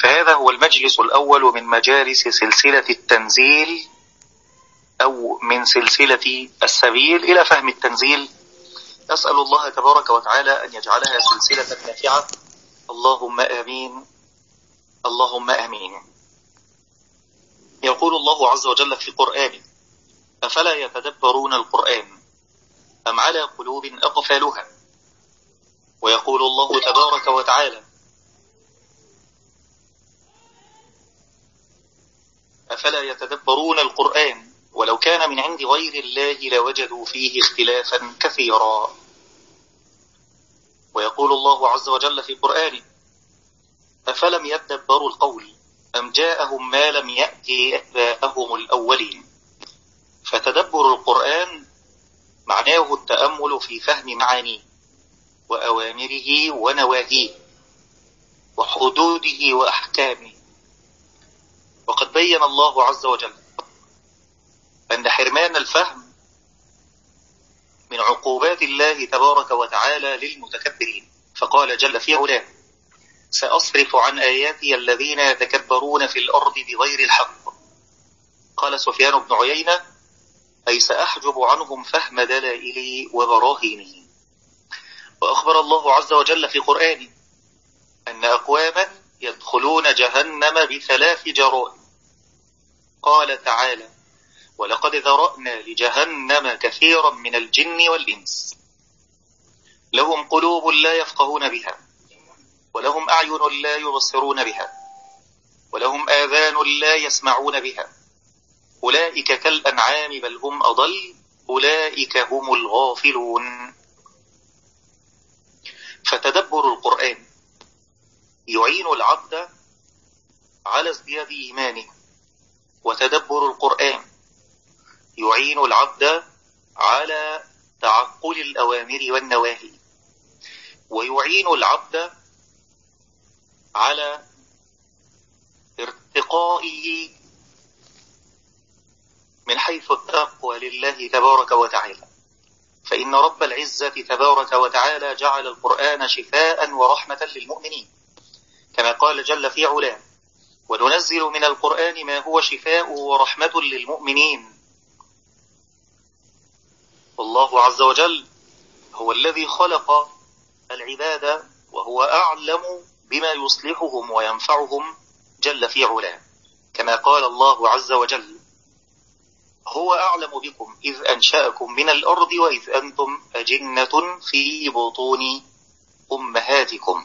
فهذا هو المجلس الأول من مجالس سلسلة التنزيل أو من سلسلة السبيل إلى فهم التنزيل. أسأل الله تبارك وتعالى أن يجعلها سلسلة نافعة، اللهم آمين اللهم آمين. يقول الله عز وجل في قرآنه: أفلا يتدبرون القرآن أم على قلوب أقفالها. ويقول الله تبارك وتعالى: أفلا يتدبرون القرآن ولو كان من عند غير الله لوجدوا فيه اختلافا كثيرا. ويقول الله عز وجل في قرآنه: أفلم يدبروا القول أم جاءهم ما لم يأتي آباءهم الأولين. فتدبر القرآن معناه التأمل في فهم معانيه وأوامره ونواهيه وحدوده وأحكامه. وقد بين الله عز وجل أن حرمان الفهم من عقوبات الله تبارك وتعالى للمتكبرين، فقال جل في علاه: سأصرف عن آياتي الذين يتكبرون في الأرض بغير الحق. قال سفيان بن عيينة: أي سأحجب عنهم فهم دلائلي وبراهيني. وأخبر الله عز وجل في قرآنه أن أقواما يدخلون جهنم ب3 جرائم. قال تعالى: ولقد ذرأنا لجهنم كثيرا من الجن والإنس لهم قلوب لا يفقهون بها ولهم أعين لا يبصرون بها ولهم آذان لا يسمعون بها أولئك كالأنعام بل هم أضل أولئك هم الغافلون. فتدبر القرآن يعين العبد على ازدياد إيمانه، وتدبر القرآن يعين العبد على تعقل الأوامر والنواهي، ويعين العبد على ارتقائه من حيث التقوى لله تبارك وتعالى. فإن رب العزة تبارك وتعالى جعل القرآن شفاء ورحمة للمؤمنين، كما قال جل في علاه: وننزل من القرآن ما هو شفاء ورحمة للمؤمنين. والله عز وجل هو الذي خلق العباد وهو أعلم بما يصلحهم وينفعهم جل في علاه، كما قال الله عز وجل: هو أعلم بكم إذ أنشأكم من الأرض وإذ أنتم أجنة في بطون أمهاتكم.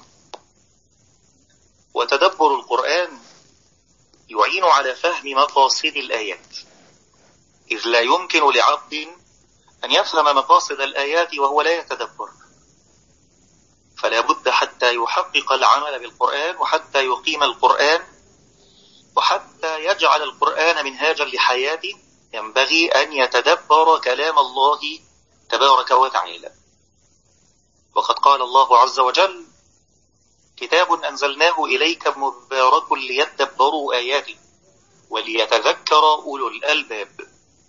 وتدبر القرآن يعين على فهم مقاصد الآيات، إذ لا يمكن لعبد أن يفهم مقاصد الآيات وهو لا يتدبر، فلا بد حتى يحقق العمل بالقرآن وحتى يقيم القرآن وحتى يجعل القرآن منهاجا لحياته ينبغي أن يتدبر كلام الله تبارك وتعالى. وقد قال الله عز وجل: كتاب أنزلناه إليك مبارك ليدبروا آياته وليتذكر أولو الألباب.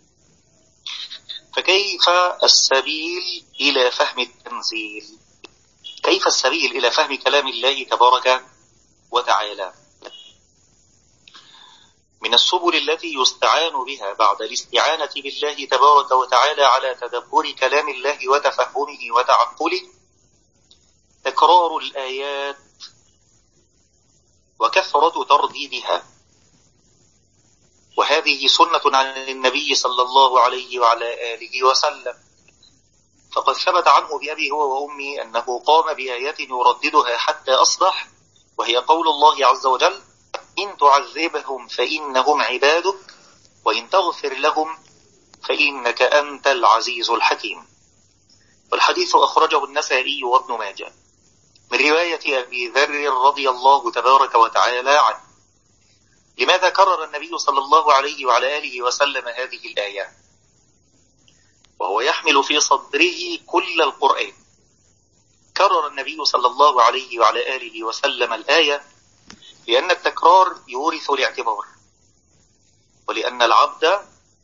فكيف السبيل إلى فهم التنزيل؟ كيف السبيل إلى فهم كلام الله تبارك وتعالى؟ من السبل التي يستعان بها بعد الاستعانة بالله تبارك وتعالى على تدبر كلام الله وتفهمه وتعقله تكرار الآيات وكثرة ترديدها. وهذه سنة عن النبي صلى الله عليه وعلى آله وسلم، فقد ثبت عنه بأبي هو وأمي أنه قام بآيات يرددها حتى أصبح، وهي قول الله عز وجل: إن تعذبهم فإنهم عبادك وإن تغفر لهم فإنك أنت العزيز الحكيم. والحديث أخرجه النسائي وابن ماجه من رواية أبي ذر رضي الله تبارك وتعالى عنه. لماذا كرر النبي صلى الله عليه وعلى آله وسلم هذه الآية وهو يحمل في صدره كل القرآن؟ كرر النبي صلى الله عليه وعلى آله وسلم الآية لأن التكرار يورث الاعتبار، ولأن العبد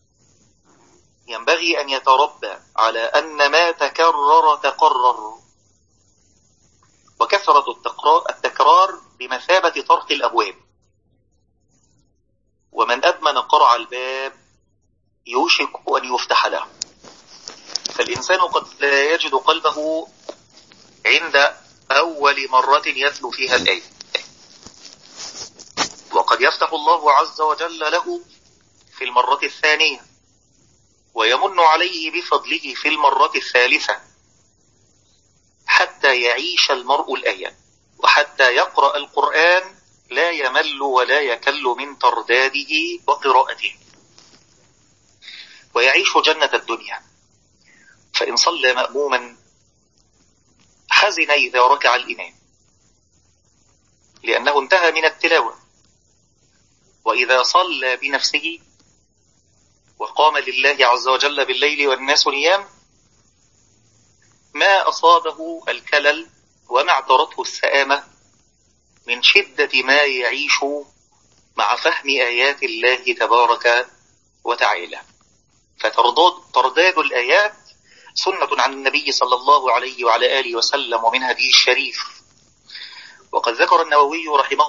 ينبغي أن يتربى على أن ما تكرر تقرر، وكثرة التكرار بمثابة طرق الأبواب، ومن أدمن قرع الباب يوشك أن يفتح له. فالإنسان قد لا يجد قلبه عند أول مرة يتلو فيها الآية، وقد يفتح الله عز وجل له في المرة الثانية، ويمن عليه بفضله في المرة الثالثة، حتى يعيش المرء الآية، وحتى يقرأ القرآن لا يمل ولا يكل من ترداده وقراءته، ويعيش جنة الدنيا. فإن صلى مأموما حزن إذا ركع الإمام لأنه انتهى من التلاوة، وإذا صلى بنفسه وقام لله عز وجل بالليل والناس نيام ما أصابه الكلل وما اعترته السآمة من شدة ما يعيش مع فهم آيات الله تبارك وتعالى. فترداد الآيات سنة عن النبي صلى الله عليه وعلى آله وسلم ومن هديه الشريف. وقد ذكر النووي رحمه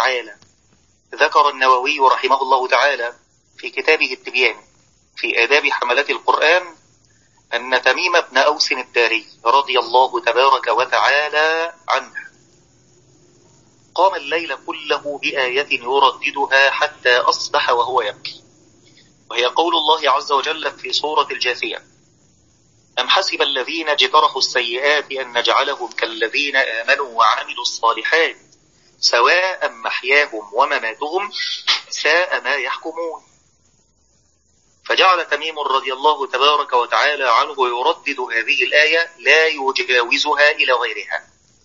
الله تعالى في كتابه التبيان في آداب حملة القرآن أن تميم بن أوس الداري رضي الله تبارك وتعالى عنه قام الليل كله بآية يرددها حتى أصبح وهو يبكي، وهي قول الله عز وجل في سورة الجاثية: أم حسب الذين اجترحوا السيئات أن نجعلهم كالذين آمنوا وعملوا الصالحات سواء محياهم ومماتهم ساء ما يحكمون. فجعل تميم رضي الله تبارك وتعالى عنه يردد هذه الآية لا يجاوزها إلى غيرها.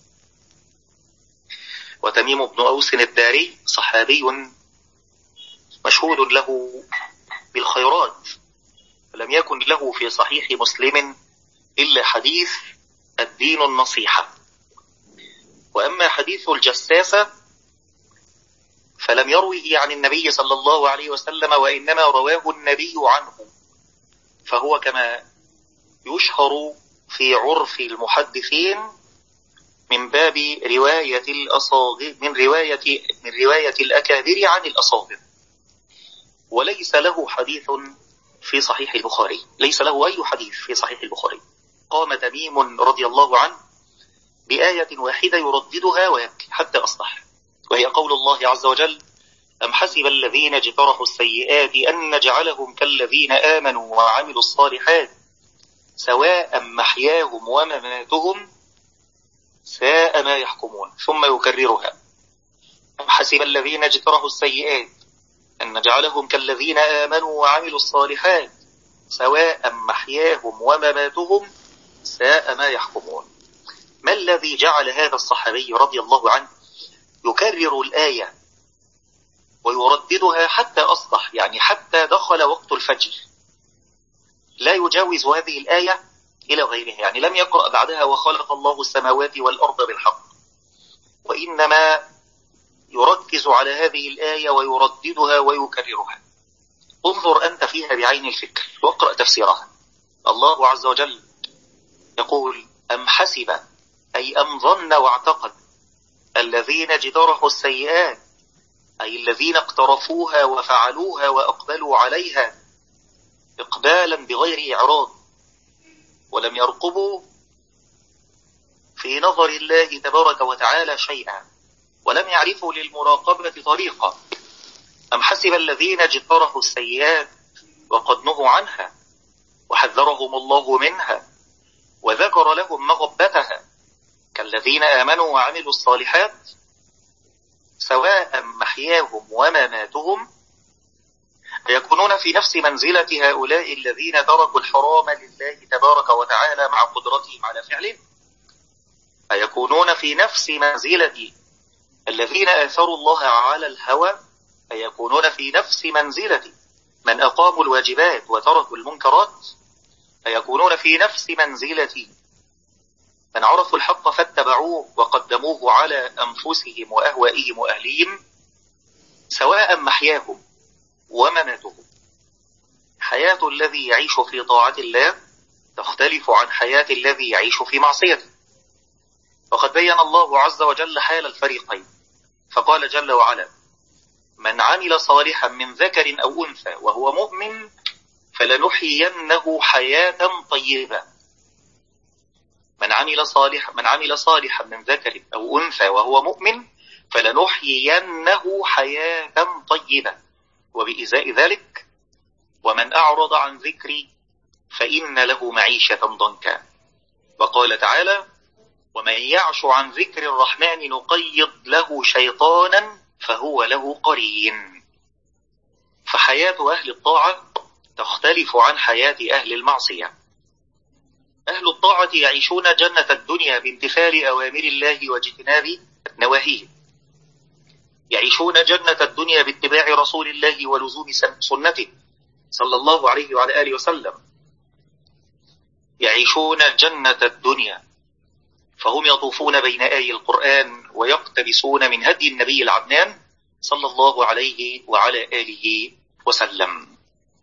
وتميم بن أوس الداري صحابي مشهود له بالخيرات، لم يكن له في صحيح مسلم إلا حديث الدين النصيحة، وأما حديث الجساسة فلم يروه عن النبي صلى الله عليه وسلم، وإنما رواه النبي عنه، فهو كما يشهر في عرف المحدثين من باب رواية الأصاغر من رواية الأكابر عن الأصاغر، وليس له حديث في صحيح البخاري، ليس له أي حديث في صحيح البخاري. قام تميم رضي الله عنه بآية واحدة يرددها ويبكي حتى أصبح، وهي قول الله عز وجل: أم حسب الذين اجترحوا السيئات أن نجعلهم كالذين آمنوا وعملوا الصالحات سواء محياهم ومماتهم ساء ما يحكمون. ثم يكررها: أم حسب الذين اجترحوا السيئات أن نجعلهم كالذين آمنوا وعملوا الصالحات سواء محياهم ومماتهم ساء ما يحكمون. ما الذي جعل هذا الصحابي رضي الله عنه يكرر الآية ويرددها حتى أصبح، يعني حتى دخل وقت الفجر، لا يجاوز هذه الآية إلى غيرها، يعني لم يقرأ بعدها وخلق الله السماوات والأرض بالحق، وإنما يركز على هذه الآية ويرددها ويكررها. انظر أنت فيها بعين الفكر واقرأ تفسيرها. الله عز وجل يقول: أم حسب، أي أم ظن واعتقد، الذين اجترحوا السيئات، أي الذين اقترفوها وفعلوها وأقبلوا عليها إقبالا بغير إعراض، ولم يرقبوا في نظر الله تبارك وتعالى شيئا، ولم يعرفوا للمراقبة طريقة. أم حسب الذين اجترحوا السيئات وقد نهوا عنها وحذرهم الله منها وذكر لهم مغبتها كالذين آمنوا وعملوا الصالحات سواء محياهم ومماتهم يكونون في نفس منزلة هؤلاء الذين تركوا الحرام لله تبارك وتعالى مع قدرتهم على فعله، أيكونون في نفس منزلة الذين آثروا الله على الهوى، أيكونون في نفس منزلة من أقاموا الواجبات وتركوا المنكرات، أيكونون في نفس منزلة من عرفوا الحق فاتبعوه وقدموه على أنفسهم وأهوائهم وأهليهم سواء محياهم ومماتهم. حياة الذي يعيش في طاعة الله تختلف عن حياة الذي يعيش في معصيته. وقد بين الله عز وجل حال الفريقين، فقال جل وعلا: من عمل صالحا من ذكر أو أنثى وهو مؤمن فلنحيينه حياة طيبة. من عمل صالحا من ذكر أو أنثى وهو مؤمن فلنحيينه حياة طيبة. وبإزاء ذلك ومن أعرض عن ذكري فإن له معيشة ضنكا. وقال تعالى ومن يعش عن ذكر الرحمن نقيض له شيطانا فهو له قرين. فحياة أهل الطاعة تختلف عن حياة أهل المعصية. أهل الطاعة يعيشون جنة الدنيا بامتثال أوامر الله واجتناب نواهيه، يعيشون جنة الدنيا باتباع رسول الله ولزوم سنته صلى الله عليه وعلى آله وسلم، يعيشون جنة الدنيا فهم يطوفون بين آي القرآن ويقتبسون من هدي النبي العدنان صلى الله عليه وعلى آله وسلم.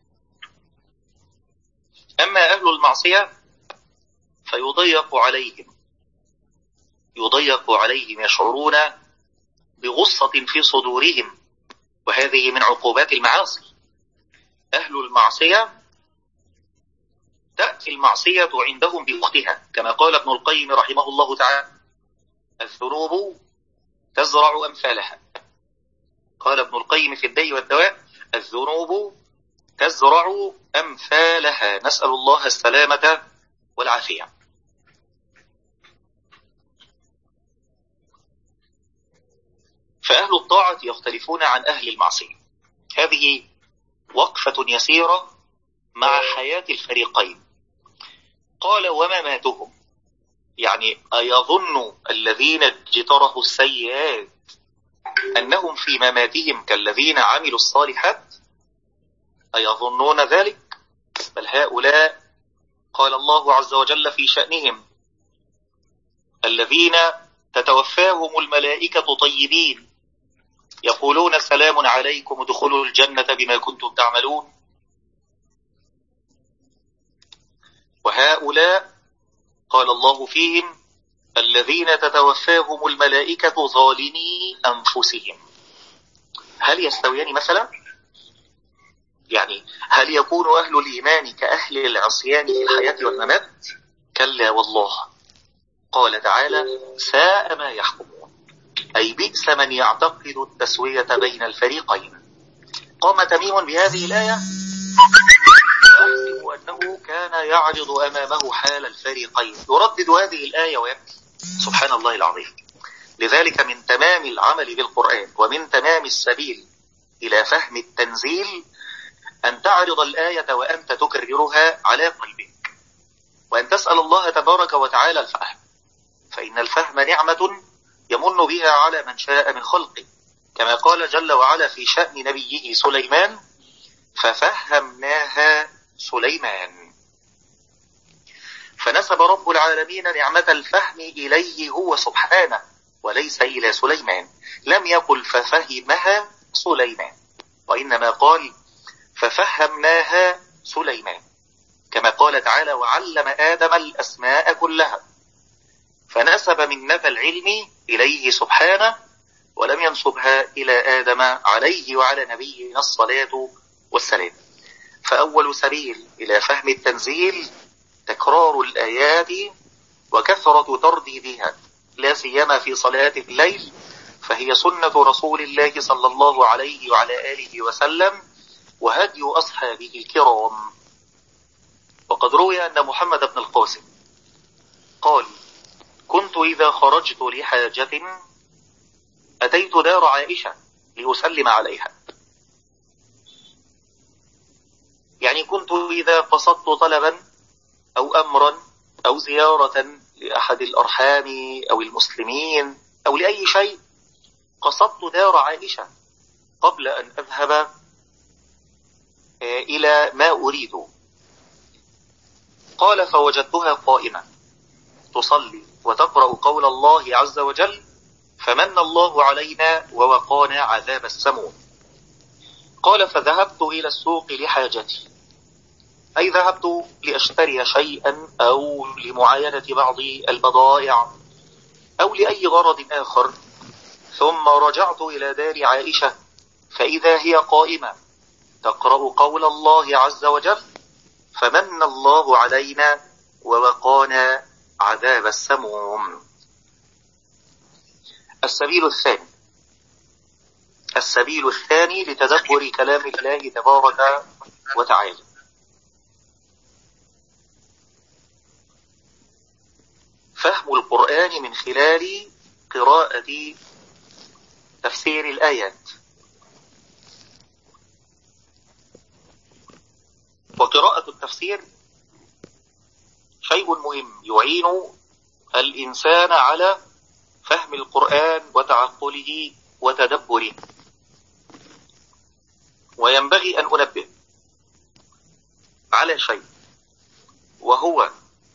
أما أهل المعصية فيضيق عليهم يشعرون بغصة في صدورهم، وهذه من عقوبات المعاصي. أهل المعصية تأتي المعصية عندهم بأختها، كما قال ابن القيم رحمه الله تعالى الذنوب تزرع أمثالها. قال ابن القيم في الداء والدواء الذنوب تزرع أمثالها، نسأل الله السلامة والعافية. فأهل الطاعة يختلفون عن أهل المعصية. هذه وقفة يسيرة مع حياة الفريقين. قال ومماتهم، يعني أيظن الذين اجترحوا السيئات أنهم في مماتهم كالذين عملوا الصالحات؟ أيظنون ذلك؟ بل هؤلاء قال الله عز وجل في شأنهم الذين تتوفاهم الملائكة طيبين يقولون سلام عليكم ادخلوا الجنة بما كنتم تعملون. وهؤلاء قال الله فيهم الذين تتوفاهم الملائكة ظالمي أنفسهم. هل يستويان مثلا؟ يعني هل يكون أهل الإيمان كأهل العصيان في الحياة والممات؟ كلا والله. قال تعالى ساء ما يحكمون، أي بئس من يعتقد التسوية بين الفريقين. قام تميم بهذه الآية وأحسب أنه كان يعرض أمامه حال الفريقين، يردد هذه الآية ويبكي سبحان الله العظيم. لذلك من تمام العمل بالقرآن ومن تمام السبيل إلى فهم التنزيل أن تعرض الآية وأنت تكررها على قلبك، وأن تسأل الله تبارك وتعالى الفهم، فإن الفهم نعمة يمن بها على من شاء من خلقه، كما قال جل وعلا في شأن نبيه سليمان ففهمناها سليمان. فنسب رب العالمين نعمة الفهم إليه هو سبحانه وليس إلى سليمان. لم يقل ففهمها سليمان، وإنما قال ففهمناها سليمان، كما قال تعالى وعلم آدم الأسماء كلها. فنسب منة العلم إليه سبحانه ولم ينسبها إلى آدم عليه وعلى نبينا الصلاة والسلام. فأول سبيل إلى فهم التنزيل تكرار الآيات وكثرة ترديدها، لا سيما في صلاة الليل، فهي سنة رسول الله صلى الله عليه وعلى آله وسلم وهدي أصحابه الكرام. وقد روي أن محمد بن القاسم قال كنت إذا خرجت لحاجة أتيت دار عائشة لأسلم عليها، يعني كنت إذا قصدت طلبا أو أمرا أو زيارة لأحد الأرحام أو المسلمين أو لأي شيء قصدت دار عائشة قبل أن أذهب إلى ما أريد. قال فوجدتها قائمة تصلي وتقرأ قول الله عز وجل فمن الله علينا ووقانا عذاب السموم. قال فذهبت إلى السوق لحاجتي، أي ذهبت لأشتري شيئا أو لمعاينة بعض البضائع أو لأي غرض آخر، ثم رجعت إلى دار عائشة فإذا هي قائمة تقرأ قول الله عز وجل: فمن الله علينا ووقانا عذاب السموم. السبيل الثاني لتدبر كلام الله تبارك وتعالى: فهم القرآن من خلال قراءة تفسير الآيات. وقراءة التفسير شيء مهم يعين الإنسان على فهم القرآن وتعقله وتدبره. وينبغي أن أنبه على شيء، وهو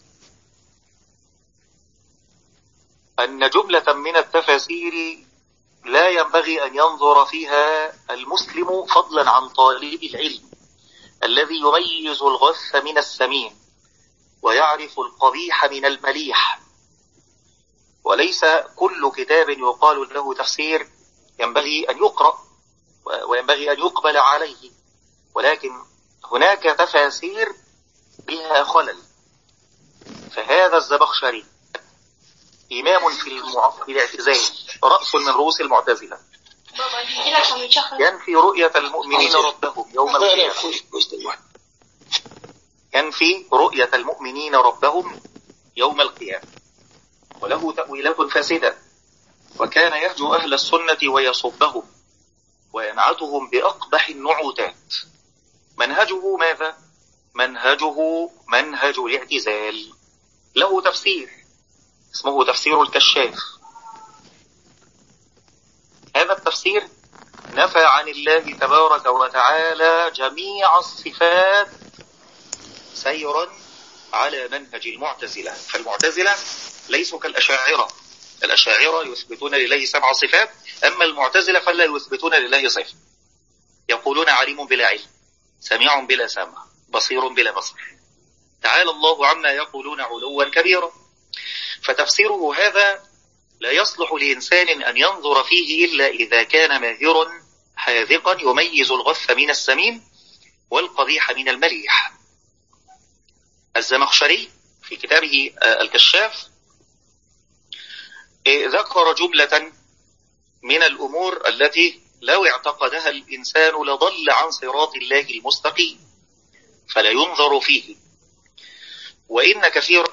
أن جملة من التفاسير لا ينبغي أن ينظر فيها المسلم فضلا عن طالب العلم الذي يميز الغث من السمين ويعرف القبيح من المليح. وليس كل كتاب يقال له تفسير ينبغي أن يقرأ وينبغي أن يقبل عليه، ولكن هناك تفاسير بها خلل. فهذا الزمخشري إمام في الاعتزال، رأس من رؤوس المعتزلة، ينفي رؤية المؤمنين ربهم يوم القيامة، ينفي رؤية المؤمنين ربهم يوم القيامة، وله تأويلات فاسدة، وكان يهجو أهل السنة ويصبهم وينعتهم بأقبح النعوتات. منهجه ماذا؟ منهجه منهج الاعتزال. له تفسير اسمه تفسير الكشاف. هذا التفسير نفى عن الله تبارك وتعالى جميع الصفات سيرا على منهج المعتزلة. فالمعتزلة ليسوا كالأشاعرة. الأشاعرة يثبتون لله 7 صفات، أما المعتزلة فلا يثبتون لله صفة. يقولون عليم بلا علم، سميع بلا سمع، بصير بلا بصر. تعالى الله عما يقولون علوا كبيرا. فتفسيره هذا لا يصلح لإنسان أن ينظر فيه إلا إذا كان ماهرا حاذقا يميز الغث من السمين والقبيح من المليح. الزمخشري في كتابه الكشاف ذكر جملة من الأمور التي لو اعتقدها الإنسان لضل عن صراط الله المستقيم، فلا ينظر فيه. وإن كثيرا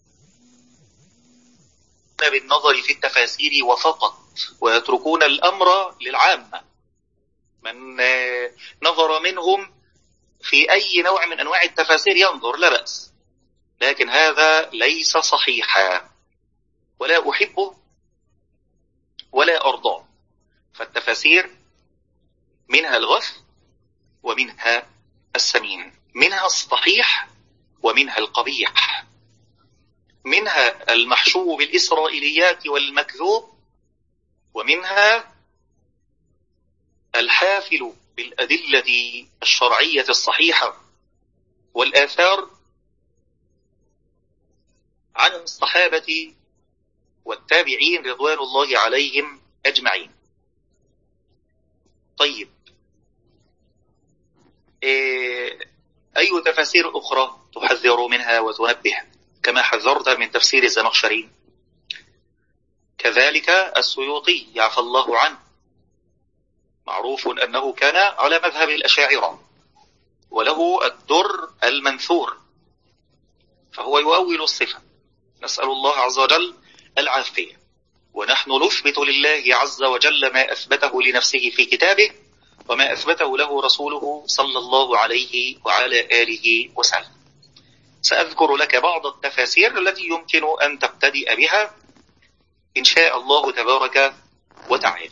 بالنظر في التفاسير وفقط، ويتركون الأمر للعامة. من نظر منهم في أي نوع من أنواع التفاسير ينظر، لا بأس، لكن هذا ليس صحيحا، ولا أحبه ولا أرضاه. فالتفاسير منها الغث ومنها السمين، منها الصحيح ومنها القبيح، منها المحشو بالإسرائيليات والمكذوب، ومنها الحافل بالأدلة الشرعية الصحيحة والآثار عن الصحابة والتابعين رضوان الله عليهم أجمعين. طيب، أي تفاسير أخرى تحذر منها وتنبه كما حذرت من تفسير الزمخشري؟ كذلك السيوطي يعفى الله عنه، معروف أنه كان على مذهب الأشاعرة، وله الدر المنثور، فهو يؤول الصفة. نسأل الله عز وجل العافية، ونحن نثبت لله عز وجل ما أثبته لنفسه في كتابه وما أثبته له رسوله صلى الله عليه وعلى آله وسلم. سأذكر لك بعض التفاسير التي يمكن أن تبتدئ بها إن شاء الله تبارك وتعالى.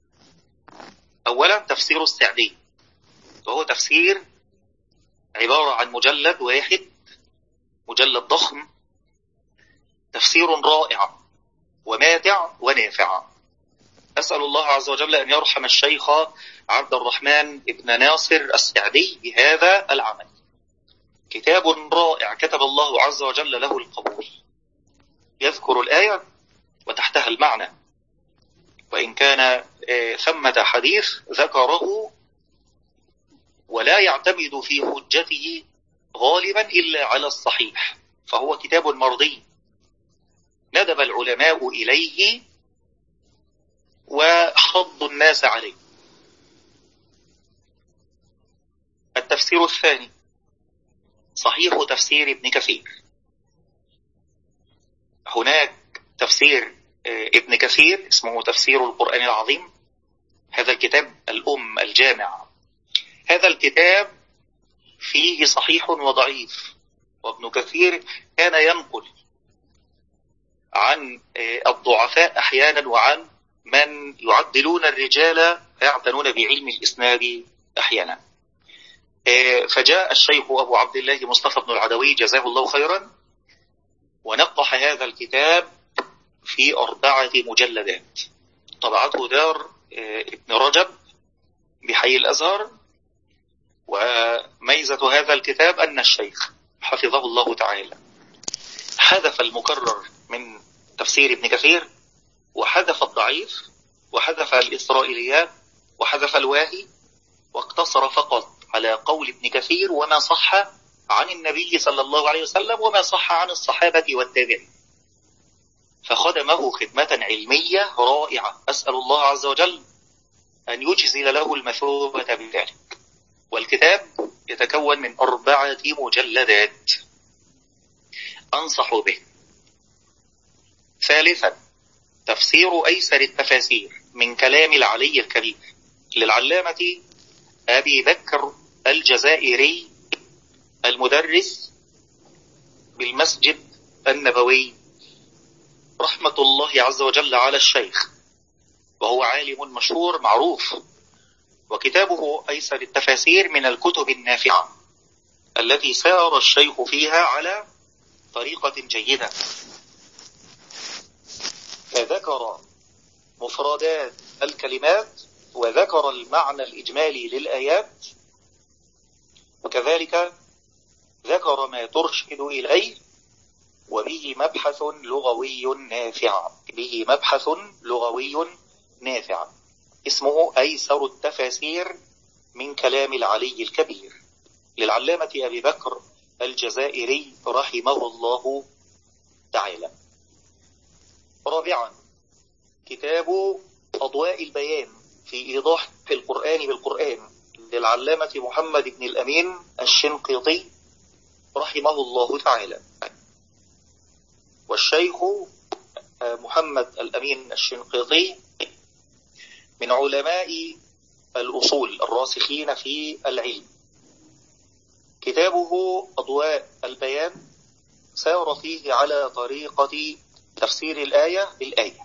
أولا تفسير السعدي، وهو تفسير عبارة عن مجلد واحد، مجلد ضخم، تفسير رائع وماتع ونافع. أسأل الله عز وجل أن يرحم الشيخ عبد الرحمن ابن ناصر السعدي بهذا العمل. كتاب رائع كتب الله عز وجل له القبول، يذكر الآية وتحتها المعنى، وإن كان ثمة حديث ذكره ولا يعتمد في حجته غالبا إلا على الصحيح، فهو كتاب مرضي ندب العلماء إليه وحضوا الناس عليه. التفسير الثاني صحيح تفسير ابن كثير. هناك تفسير ابن كثير اسمه تفسير القرآن العظيم، هذا الكتاب الأم الجامع. هذا الكتاب فيه صحيح وضعيف، وابن كثير كان ينقل عن الضعفاء أحيانا وعن من يعدلون الرجال فيعتنون بعلم الإسناد أحيانا. فجاء الشيخ أبو عبد الله مصطفى بن العدوي جزاه الله خيرا ونقح هذا الكتاب في 4 مجلدات، طبعته دار ابن رجب بحي الأزهر. وميزة هذا الكتاب أن الشيخ حفظه الله تعالى حذف المكرر من تفسير ابن كثير، وحذف الضعيف، وحذف الإسرائيليات، وحذف الواهي، واقتصر فقط على قول ابن كثير وما صح عن النبي صلى الله عليه وسلم وما صح عن الصحابة والتابعين، فخدمه خدمة علمية رائعة. أسأل الله عز وجل أن يجزل له المثوبة بذلك. والكتاب يتكون من 4 مجلدات أنصح به. ثالثا تفسير أيسر التفاسير من كلام العلي الكبير للعلامة أبي بكر الجزائري المدرس بالمسجد النبوي رحمة الله عز وجل على الشيخ، وهو عالم مشهور معروف. وكتابه أيسر التفاسير من الكتب النافعة التي سار الشيخ فيها على طريقة جيدة، فذكر مفردات الكلمات وذكر المعنى الإجمالي للآيات، وكذلك ذكر ما ترشد إليه، وبه مبحث لغوي نافع. به مبحث لغوي نافع اسمه أيسر التفاسير من كلام العلي الكبير للعلامة أبي بكر الجزائري رحمه الله تعالى. رابعا كتاب أضواء البيان في إيضاح القرآن بالقرآن للعلامة محمد بن الأمين الشنقيطي رحمه الله تعالى. والشيخ محمد الأمين الشنقيطي من علماء الأصول الراسخين في العلم. كتابه أضواء البيان سار فيه على طريقة تفسير الآية بالآية،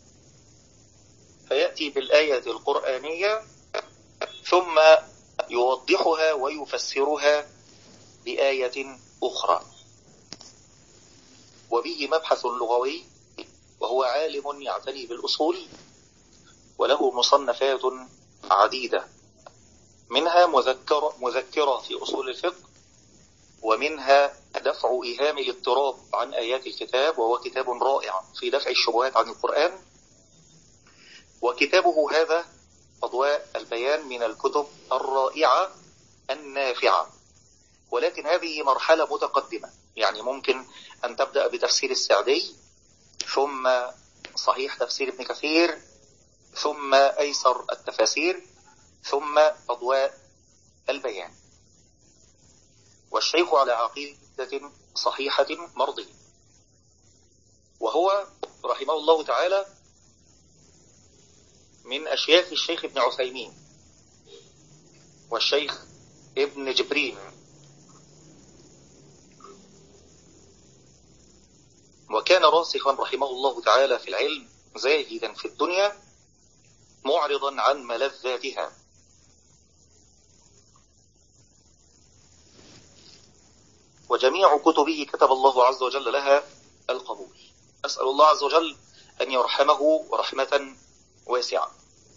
فيأتي بالآية القرآنية ثم يوضحها ويفسرها بآية أخرى. وبه مبحث لغوي، وهو عالم يعتني بالأصول، وله مصنفات عديدة، منها مذكرة في أصول الفقه، ومنها دفع إيهام الاضطراب عن آيات الكتاب، وهو كتاب رائع في دفع الشبهات عن القرآن. وكتابه هذا أضواء البيان من الكتب الرائعة النافعة، ولكن هذه مرحلة متقدمة، يعني ممكن أن تبدأ بتفسير السعدي، ثم صحيح تفسير ابن كثير، ثم أيسر التفاسير، ثم أضواء البيان. والشيخ على عقيدة صحيحة مرضية، وهو رحمه الله تعالى من أشياخ الشيخ ابن عثيمين والشيخ ابن جبرين، وكان راسخا رحمه الله تعالى في العلم، زاهدا في الدنيا معرضا عن ملذاتها. وجميع كتبه كتب الله عز وجل لها القبول. أسأل الله عز وجل أن يرحمه رحمة واسعة.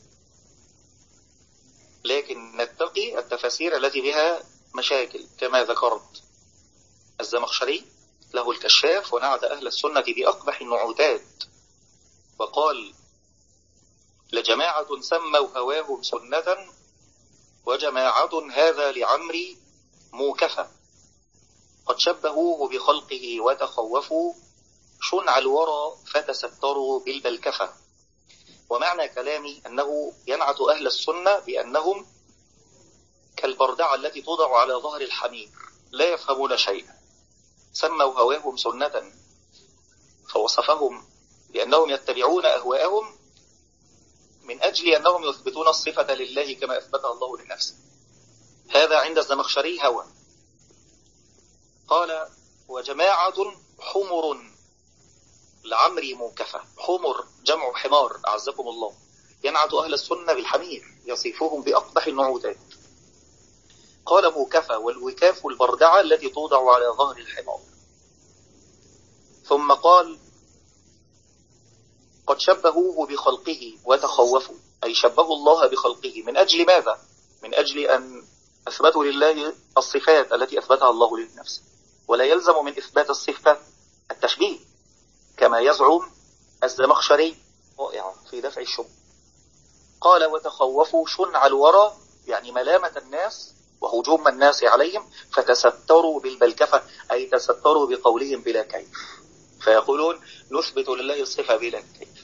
لكن نتقي التفاسير التي بها مشاكل كما ذكرت. الزمخشري له الكشاف ونعت أهل السنة بأقبح النعوتات، وقال لجماعة سموا هواهم سنة وجماعة هذا لعمري موكفة قد شبهوه بخلقه وتخوفوا شنع الورى فتستروا بالبلكفة. ومعنى كلامي أنه ينعت أهل السنة بأنهم كالبردعة التي توضع على ظهر الحمير لا يفهمون شيئا. سموا هواهم سنة فوصفهم بأنهم يتبعون أهواءهم من أجل أنهم يثبتون الصفة لله كما أثبتها الله لنفسه. هذا عند الزمخشري هوى. قال وجماعة حمر لعمري موكفة. حمر جمع حمار أعزكم الله. ينعت أهل السنة بالحمير يصفهم بأقبح النعوتات. قال موكفة والوكاف البردعة التي توضع على ظهر الحمار. ثم قال قد شبهوه بخلقه وتخوفوا أي شبهوا الله بخلقه. من أجل ماذا؟ من أجل أن أثبتوا لله الصفات التي أثبتها الله لنفسه. ولا يلزم من إثبات الصفة التشبيه كما يزعم الزمخشري في دفع الشبه. قال وتخوفوا شنع الورى يعني ملامة الناس وهجوم الناس عليهم فتستروا بالبلكفة أي تستروا بقولهم بلا كيف. فيقولون نثبت لله الصفة بلا كيف.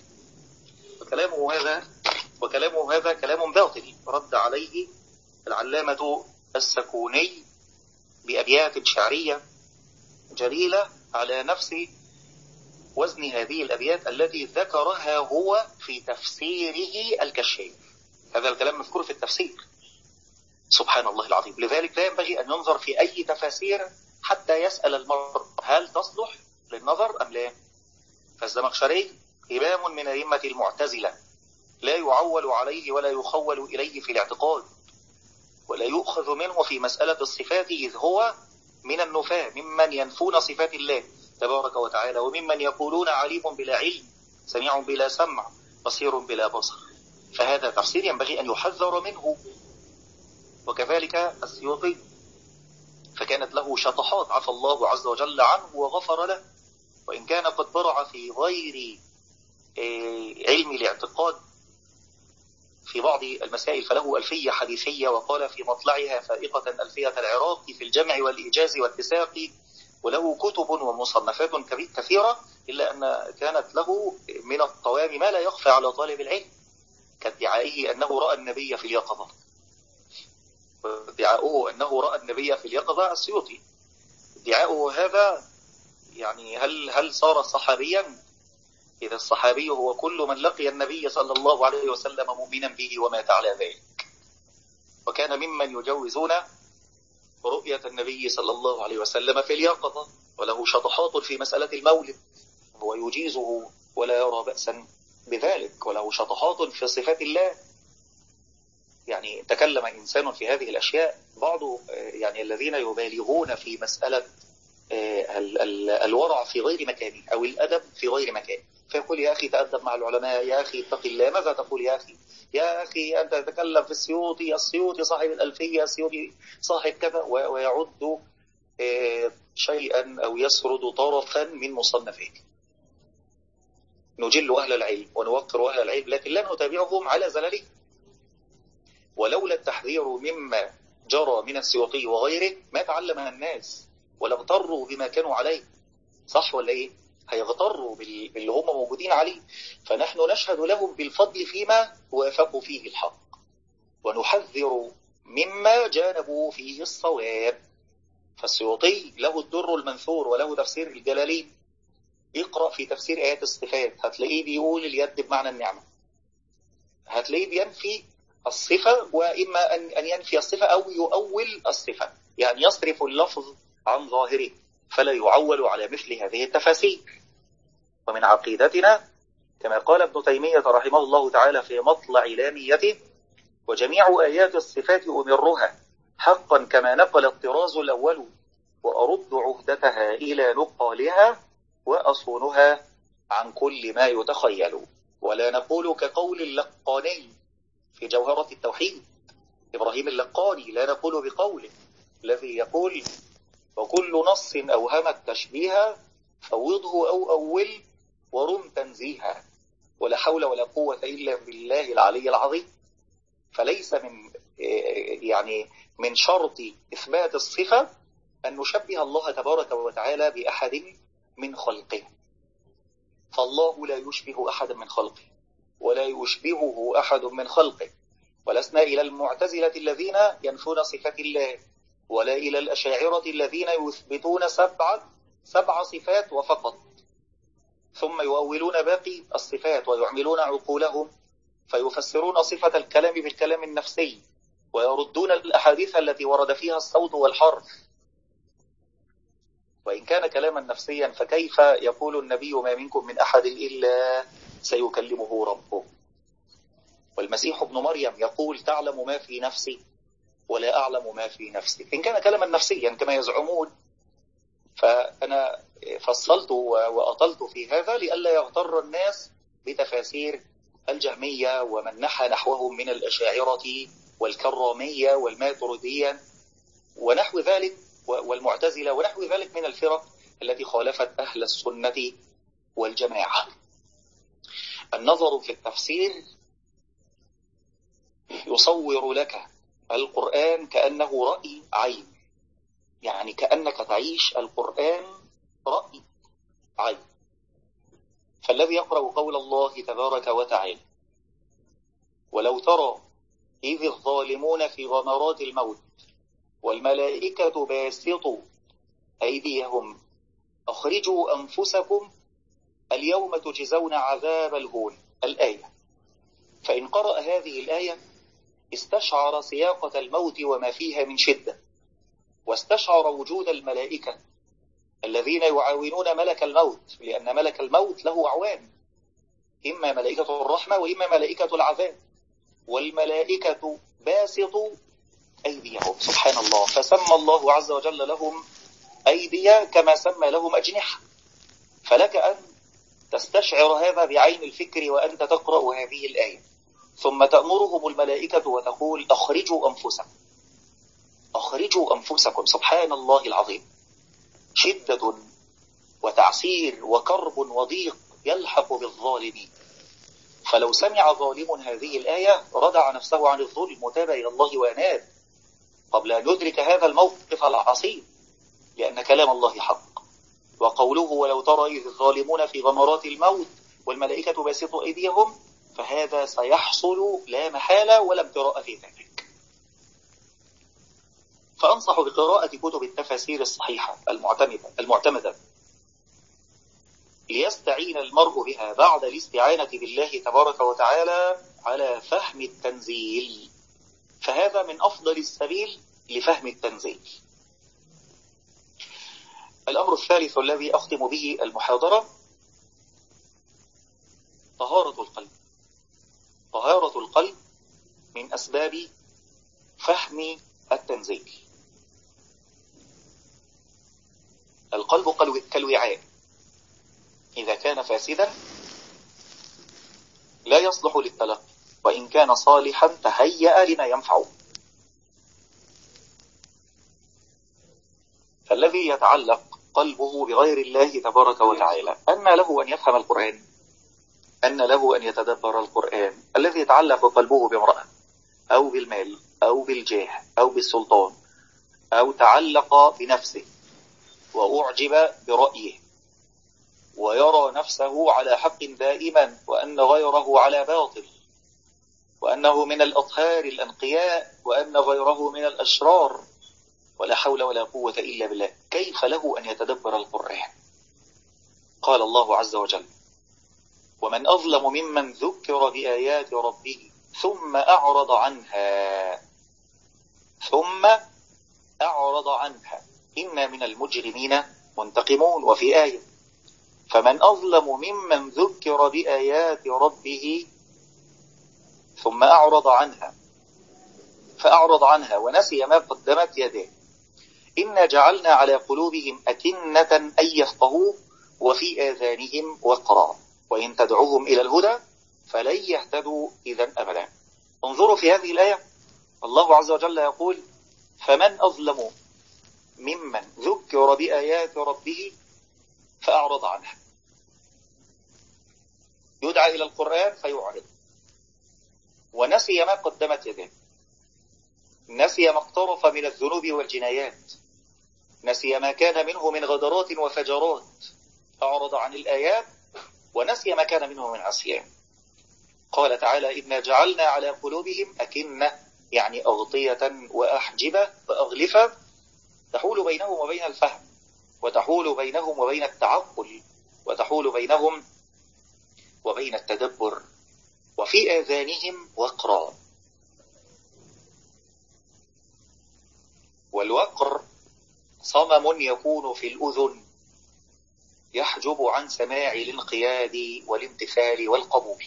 وكلامه هذا كلام باطل رد عليه العلامة السكوني بأبيات شعرية جليلة على نفس وزن هذه الأبيات التي ذكرها هو في تفسيره الكشاف. هذا الكلام مذكور في التفسير. سبحان الله العظيم. لذلك لا ينبغي أن ينظر في أي تفاسير حتى يسأل المرء هل تصلح للنظر أم لا. فالزمخشري إمام من أئمة المعتزلة لا يعول عليه ولا يخول إليه في الاعتقاد ولا يؤخذ منه في مسألة الصفات إذ هو من النفاة ممن ينفون صفات الله تبارك وتعالى وممن يقولون عليم بلا علم سميع بلا سمع بصير بلا بصر. فهذا تفسير ينبغي أن يحذر منه. وكذلك السيوطي فكانت له شطحات عفى الله عز وجل عنه وغفر له وإن كان قد برع في غير علم الاعتقاد في بعض المسائل فله ألفية حديثية وقال في مطلعها فائقة ألفية العراقي في الجمع والإيجاز والاتساق وله كتب ومصنفات كثيرة إلا أن كانت له من الطوام ما لا يخفى على طالب العلم كادعائه أنه رأى النبي في اليقظة. ادعاؤه أنه رأى النبي في اليقظة السيوطي ادعاؤه هذا يعني هل صار صحابيا؟ إذا الصحابي هو كل من لقي النبي صلى الله عليه وسلم مؤمنا به ومات على ذلك. وكان ممن يجوزون رؤية النبي صلى الله عليه وسلم في اليقظة وله شطحات في مسألة المولد هو يجيزه ولا يرى بأسا بذلك وله شطحات في صفات الله. يعني تكلم إنسان في هذه الأشياء بعض يعني الذين يبالغون في مسألة الورع في غير مكانه أو الأدب في غير مكانه فيقول يا أخي تأدب مع العلماء يا أخي اتق الله. ماذا تقول يا أخي؟ يا أخي أنت تتكلم في السيوطي صاحب الألفية السيوطي صاحب كذا ويعد شيئا أو يسرد طرفا من مصنفاته. نجل أهل العلم ونوقر أهل العلم لكن لا نتابعهم على زلله. ولولا التحذير مما جرى من السيوطي وغيره ما تعلمها الناس ولا اغتروا بما كانوا عليه. صح ولا إيه؟ هيغتروا باللي هم موجودين عليه. فنحن نشهد لهم بالفضل فيما وافقوا فيه الحق ونحذر مما جانبوا فيه الصواب. فالسيوطي له الدر المنثور وله تفسير الجلالين. اقرأ في تفسير آيات الصفات هتلاقيه بيقول اليد بمعنى النعمة. هتلاقيه بينفي الصفة وإما أن ينفي الصفة أو يؤول الصفة يعني يصرف اللفظ عن ظاهره فلا يعول على مثل هذه التفاسير. ومن عقيدتنا كما قال ابن تيمية رحمه الله تعالى في مطلع لاميته وجميع آيات الصفات أمرها حقا كما نقل الطراز الأول وأرد عهدتها إلى نقالها وأصونها عن كل ما يتخيل. ولا نقول كقول اللقاني في جوهرة التوحيد إبراهيم اللقاني لا نقول بقوله الذي يقول وكل نص أوهم التشبيه فوضه أو أول ورم تنزيها. ولا حول ولا قوة إلا بالله العلي العظيم. فليس من شرط إثبات الصفة أن نشبه الله تبارك وتعالى بأحد من خلقه، فالله لا يشبه أحد من خلقه ولا يشبهه أحد من خلقه. ولسنا إلى المعتزلة الذين ينفون صفة الله، ولا إلى الأشاعرة الذين يثبتون سبع صفات وفقط، ثم يؤولون باقي الصفات ويعملون عقولهم فيفسرون صفة الكلام بالكلام النفسي، ويردون الأحاديث التي ورد فيها الصوت والحرف. وإن كان كلاما نفسيا فكيف يقول النبي ما منكم من أحد إلا سيكلمه ربه؟ والمسيح ابن مريم يقول تعلم ما في نفسي ولا أعلم ما في نفسك. إن كان كلاما نفسيا كما يزعمون، فأنا فصلت وأطلت في هذا لئلا يغتر الناس بتفاسير الجهمية ومن نحى نحوهم من الأشاعرة والكرامية والماتريدية ونحو ذلك والمعتزلة ونحو ذلك من الفرق التي خالفت أهل السنة والجماعة. النظر في التفسير يصور لك القرآن كأنه رأي عين، يعني كأنك تعيش القرآن رأي عين. فالذي يقرأ قول الله تبارك وتعالى ولو ترى إذ الظالمون في غمرات الموت والملائكة باسطوا أيديهم أخرجوا أنفسكم اليوم تجزون عذاب الهون الآية، فإن قرأ هذه الآية استشعر سياقة الموت وما فيها من شدة، واستشعر وجود الملائكة الذين يعاونون ملك الموت، لأن ملك الموت له أعوان، إما ملائكة الرحمة وإما ملائكة العذاب، والملائكة باسطوا أيديهم سبحان الله، فسمى الله عز وجل لهم أيديا كما سمى لهم أجنحة. فلك أن تستشعر هذا بعين الفكر وأنت تقرأ هذه الآية، ثم تأمرهم الملائكة وتقول أخرجوا أنفسكم، أخرجوا أنفسكم. سبحان الله العظيم، شدة وتعسير وكرب وضيق يلحق بالظالمين. فلو سمع ظالم هذه الآية ردع نفسه عن الظلم وتاب إلى الله وأناب قبل أن يدرك هذا الموقف العصيب، لأن كلام الله حق. وقوله ولو ترى إذ الظالمون في غمرات الموت والملائكة باسطوا أيديهم، فهذا سيحصل لا محالة ولا امتراء في ذلك. فأنصح بقراءة كتب التفاسير الصحيحة المعتمدة ليستعين المرء بها بعد الاستعانة بالله تبارك وتعالى على فهم التنزيل، فهذا من أفضل السبيل لفهم التنزيل. الأمر الثالث الذي أختم به المحاضرة طهارة القلب. طهارة القلب من أسباب فهم التنزيل. القلب كالوعاء، إذا كان فاسدا لا يصلح للتلقي، وإن كان صالحا تهيأ لما ينفعه. فالذي يتعلق قلبه بغير الله تبارك وتعالى أن له أن يفهم القرآن، أن له أن يتدبر القرآن. الذي يتعلق قلبه بامرأة أو بالمال أو بالجاه أو بالسلطان، أو تعلق بنفسه وأعجب برأيه ويرى نفسه على حق دائما وأن غيره على باطل، وأنه من الأطهار الأنقياء وأن غيره من الأشرار، ولا حول ولا قوة إلا بالله، كيف له أن يتدبر القرآن؟ قال الله عز وجل ومن أظلم ممن ذكر بآيات ربه ثم أعرض عنها إنا من المجرمين منتقمون. وفي آية فمن أظلم ممن ذكر بآيات ربه ثم أعرض عنها ونسي ما قدمت يديه إنا جعلنا على قلوبهم أكنة أن يفقهوا وفي آذانهم وقرا وإن تدعوهم إلى الهدى فلن يهتدوا إذا أبدا. انظروا في هذه الآية، الله عز وجل يقول فمن أظلم ممن ذكر بآيات ربه فأعرض عنها. يدعى إلى القرآن فيعرض، ونسي ما قدمت يداه، نسي ما اقترف من الذنوب والجنايات، نسي ما كان منه من غدرات وفجرات، أعرض عن الآيات ونسي ما كان منه من عصيان. قال تعالى: إنا جعلنا على قلوبهم أكنة، يعني أغطية وأحجبة وأغلفة تحول بينهم وبين الفهم، وتحول بينهم وبين التعقل، وتحول بينهم وبين التدبر، وفي آذانهم وقرا. والوقر صمم يكون في الأذن يحجب عن سماع الانقياد والامتثال والقبول.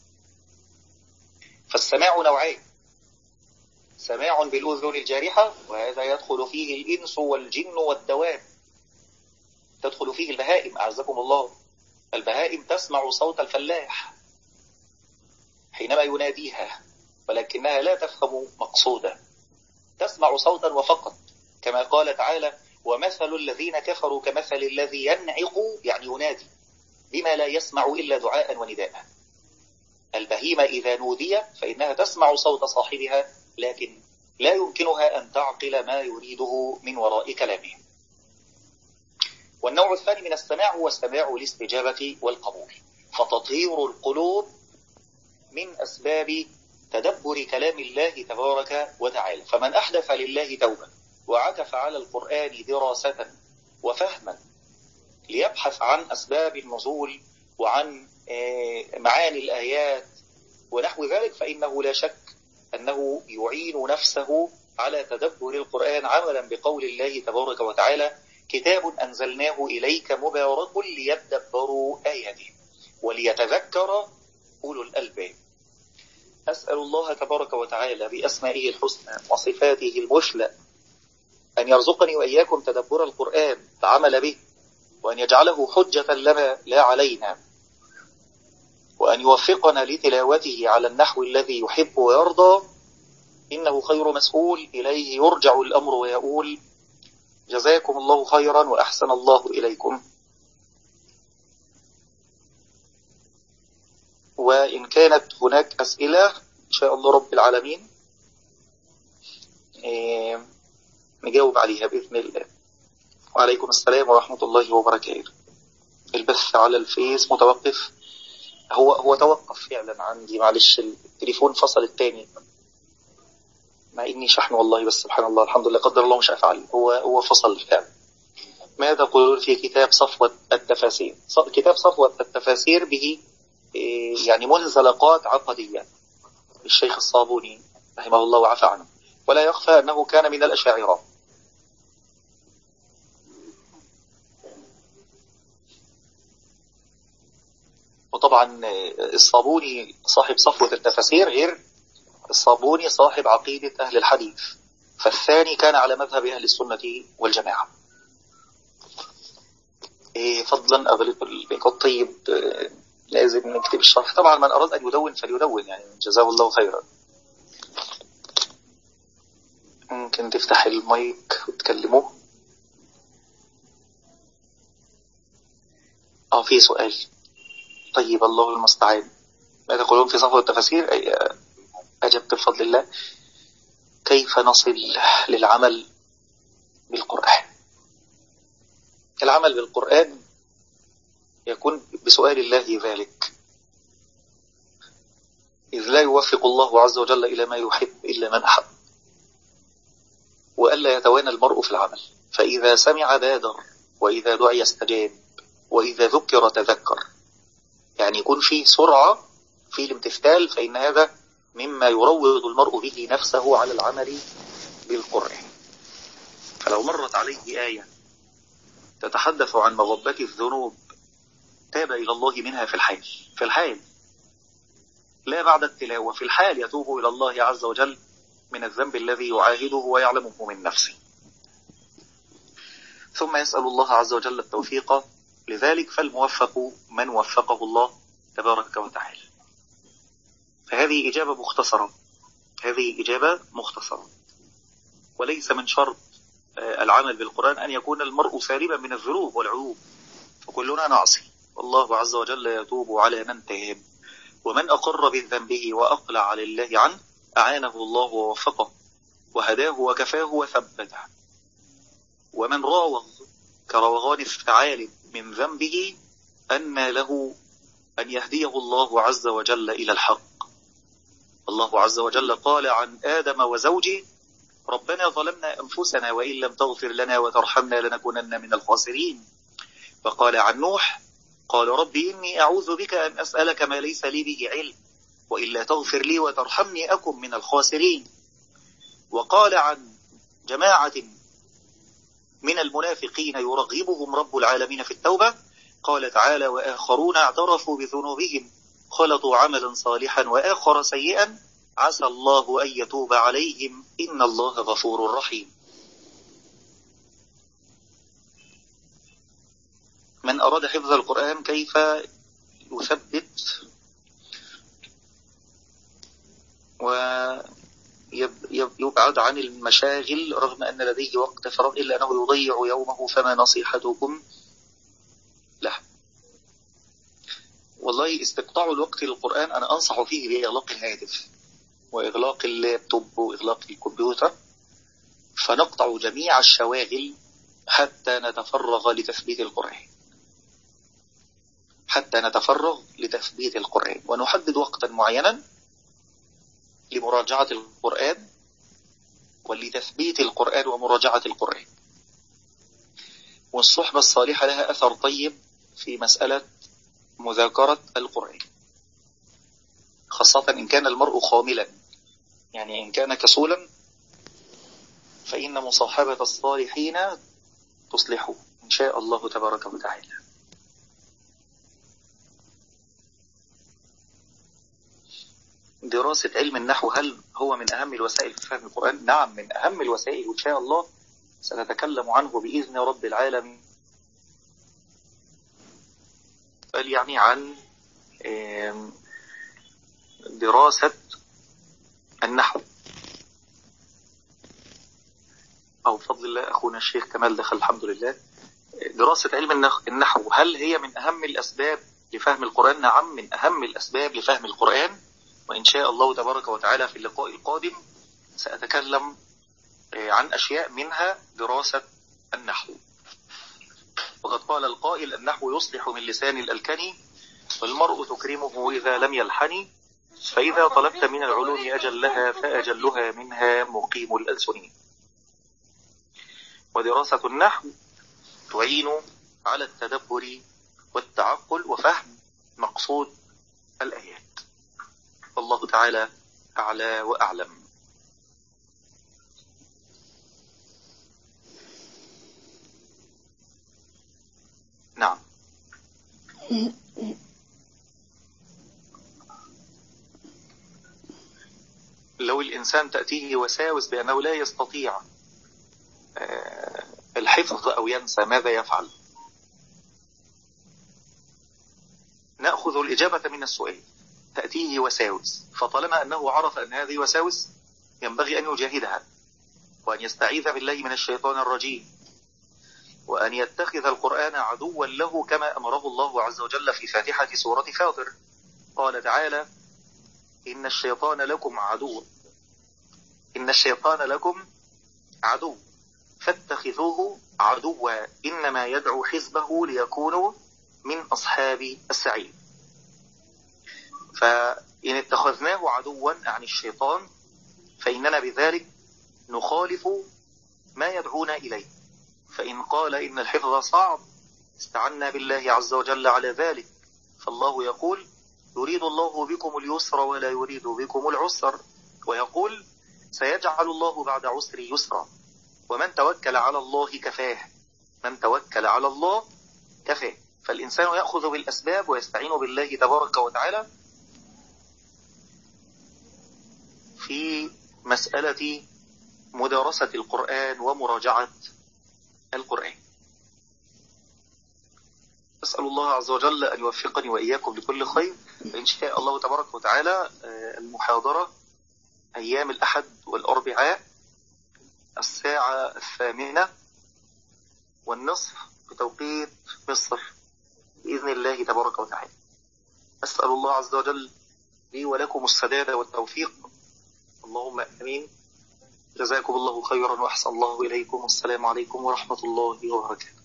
فالسماع نوعين: سماع بالأذن الجارحة، وهذا يدخل فيه الإنس والجن والدواب، تدخل فيه البهائم أعزكم الله. البهائم تسمع صوت الفلاح حينما يناديها، ولكنها لا تفهم مقصوده، تسمع صوتا وفقط، كما قال تعالى: ومثل الذين كفروا كمثل الذي ينعق، يعني ينادي بما لا يسمع إلا دعاء ونداء. البهيمة إذا نودي فإنها تسمع صوت صاحبها، لكن لا يمكنها أن تعقل ما يريده من وراء كلامه. والنوع الثاني من السماع هو سماع الاستجابة والقبول، فتطهير القلوب من أسباب تدبر كلام الله تبارك وتعالى. فمن أحدث لله توبة وعكف على القرآن دراسة وفهما ليبحث عن أسباب النزول وعن معاني الآيات ونحو ذلك، فإنه لا شك أنه يعين نفسه على تدبر القرآن عملا بقول الله تبارك وتعالى: كتاب أنزلناه إليك مبارك ليدبروا آياته وليتذكر أولو الألباب. أسأل الله تبارك وتعالى بأسمائه الحسنى وصفاته المثلى أن يرزقني وإياكم تدبر القرآن والعمل به، وأن يجعله حجة لنا لا علينا، وأن يوفقنا لتلاوته على النحو الذي يحب ويرضى، إنه خير مسؤول إليه يرجع الأمر ويقول: جزاكم الله خيرا وأحسن الله إليكم. وإن كانت هناك أسئلة إن شاء الله رب العالمين نجاوب عليها بإذن الله. وعليكم السلام ورحمة الله وبركاته. البث على الفيس متوقف، هو توقف فعلا عندي، معلش التليفون فصل التاني، مع إني شحن والله، بس سبحان الله الحمد لله قدر الله مش أفعل، هو فصل فعلا. ماذا تقولون في كتاب صفوة التفاسير؟ كتاب صفوة التفاسير به يعني منزلقات عقدية للشيخ الصابوني رحمه الله وعفى عنه، ولا يخفى أنه كان من الأشاعرة. وطبعا الصابوني صاحب صفوة التفاسير غير الصابوني صاحب عقيدة أهل الحديث، فالثاني كان على مذهب أهل السنة والجماعة. فضلا أغلق البيك الطيب، لازم نكتب الشرح. طبعا من أراد أن يدون فليدون، يعني جزاه الله خيرا. ممكن تفتح المايك وتكلموه. في سؤال. طيب الله المستعان. ماذا تقولون في صفوة التفاسير؟ أجبت بفضل الله. كيف نصل للعمل بالقرآن؟ العمل بالقرآن يكون بسؤال الله ذلك، إذ لا يوفق الله عز وجل إلى ما يحب إلا من أحب، وألا يتوانى المرء في العمل، فإذا سمع بادر، وإذا دعي استجاب، وإذا ذكر تذكر، يعني يكون فيه سرعة في الامتثال، فإن هذا مما يروض المرء به نفسه على العمل بالقرآن. فلو مرت عليه آية تتحدث عن مغبة الذنوب تاب إلى الله منها في الحال لا بعد التلاوة، في الحال يتوب إلى الله عز وجل من الذنب الذي يعاهده ويعلمه من نفسه، ثم يسأل الله عز وجل التوفيق لذلك، فالموفق من وفقه الله تبارك وتعالى. فهذه إجابة مختصرة، وليس من شرط العمل بالقرآن أن يكون المرء سالما من الذنوب والعيوب، فكلنا نعصي الله عز وجل يتوب على من تاب، ومن أقر بذنبه وأقلع على الله عنه أعانه الله ووفقه وهداه وكفاه وثبته. ومن راوغ كروغان الثعالب من ذنبه أن له أن يهديه الله عز وجل إلى الحق. الله عز وجل قال عن آدم وزوجه: ربنا ظلمنا أنفسنا وإن لم تغفر لنا وترحمنا لنكونن من الخاسرين. وقال عن نوح: قال رب إني أعوذ بك أن أسألك ما ليس لي به علم وإلا تغفر لي وترحمني أكن من الخاسرين. وقال عن جماعة من المنافقين يرغبهم رب العالمين في التوبة، قال تعالى: وآخرون اعترفوا بذنوبهم خلطوا عملا صالحا وآخر سيئا عسى الله أن يتوب عليهم إن الله غفور رحيم. من أراد حفظ القرآن كيف يثبت ويبعد عن المشاغل رغم أن لديه وقت فراغ إلا أنه يضيع يومه، فما نصيحتكم له؟ والله استقطاع الوقت للقرآن أنا أنصح فيه بإغلاق الهاتف وإغلاق اللابتوب وإغلاق الكمبيوتر، فنقطع جميع الشواغل حتى نتفرغ لتثبيت القرآن، ونحدد وقتا معينا لمراجعة القرآن ولتثبيت القرآن ومراجعة القرآن. والصحبة الصالحة لها أثر طيب في مسألة مذاكرة القرآن، خاصة إن كان المرء خاملا، يعني إن كان كسولا فإن مصاحبة الصالحين تصلحه إن شاء الله تبارك وتعالى. دراسة علم النحو هل هو من أهم الوسائل في فهم القرآن؟ نعم، من أهم الوسائل، وإن شاء الله سنتكلم عنه بإذن رب العالمين، بل يعني عن دراسة النحو. أو بفضل الله أخونا الشيخ كمال دخل الحمد لله. دراسة علم النحو هل هي من أهم الأسباب لفهم القرآن؟ نعم، من أهم الأسباب لفهم القرآن، وإن شاء الله تبارك وتعالى في اللقاء القادم سأتكلم عن أشياء منها دراسة النحو. وقد قال القائل: النحو يصلح من لسان الألكني والمرء تكرمه إذا لم يلحن، فإذا طلبت من العلوم أجلها فأجلها منها مقيم الألسن. ودراسة النحو تعين على التدبر والتعقل وفهم مقصود الآيات. والله تعالى أعلى وأعلم. نعم. لو الإنسان تأتيه وساوس بأنه لا يستطيع الحفظ أو ينسى، ماذا يفعل؟ نأخذ الإجابة من السؤال. تأتيه وساوس، فطالما أنه عرف أن هذه وساوس ينبغي أن يجاهدها، وأن يستعيذ بالله من الشيطان الرجيم، وأن يتخذ القرآن عدوا له كما أمره الله عز وجل في فاتحة سورة فاطر. قال تعالى: إن الشيطان لكم عدو فاتخذوه عدوا إنما يدعو حزبه ليكونوا من أصحاب السعير. فإن اتخذناه عدوا عن الشيطان فإننا بذلك نخالف ما يدعونا إليه. فإن قال إن الحفظ صعب استعنا بالله عز وجل على ذلك، فالله يقول: يريد الله بكم اليسر ولا يريد بكم العسر، ويقول: سيجعل الله بعد عسر يسرا، ومن توكل على الله كفاه. فالإنسان يأخذ بالأسباب ويستعين بالله تبارك وتعالى في مسألة مدارسة القرآن ومراجعة القرآن. أسأل الله عز وجل أن يوفقني وإياكم لكل خير. إن شاء الله تبارك وتعالى المحاضرة أيام الأحد والأربعاء 18:30 بتوقيت مصر، بإذن الله تبارك وتعالى. أسأل الله عز وجل لي ولكم السداد والتوفيق، اللهم آمين. جزاكم الله خيرا وأحسن الله إليكم، والسلام عليكم ورحمة الله وبركاته.